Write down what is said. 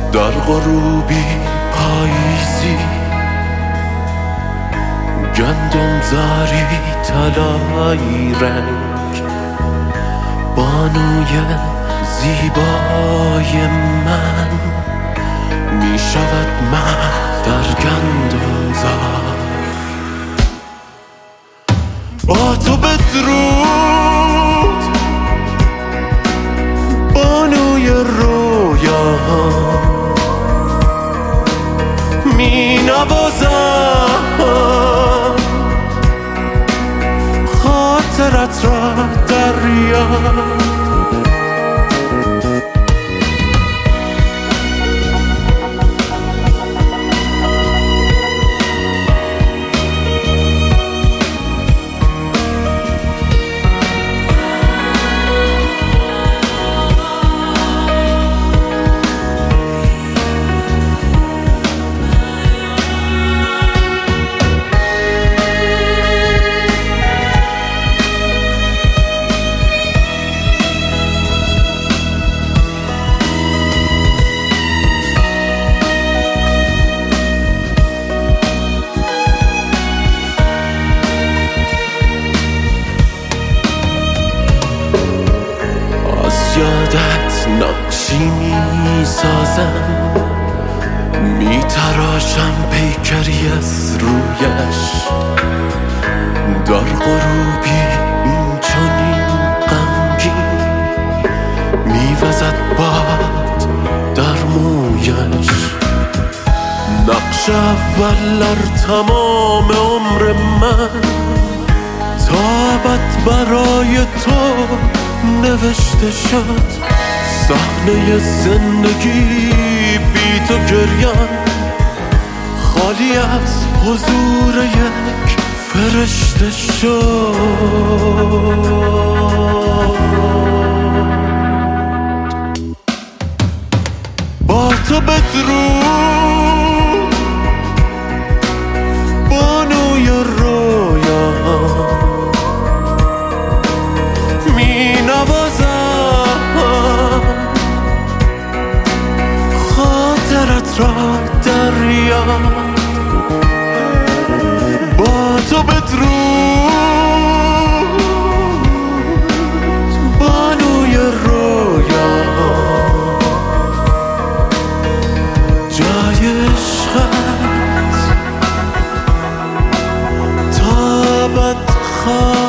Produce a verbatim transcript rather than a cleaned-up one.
در غروبی پاییزی، گندم زاری طلایی رنگ، بانوی زیبای من می شود محو در گندم زار. با تو بدرود بانوی رویا، می نوازم خاطرت را دریا. یادت نقشی می سازم، می تراشم پیکری از رویش. در غروبی این چنین غمگین می وزد باد در مویش. نقش اول در تمام عمر من تابت برای تو نوشته شد. صحنه زندگی بی تو گریان، خالی از حضور یک فرشته شد. با تو بدرود بانوی رویا، می نوازم خاطرت را دریا. با تو بدرود بانوی رویا، جای عشقت تابت خواه.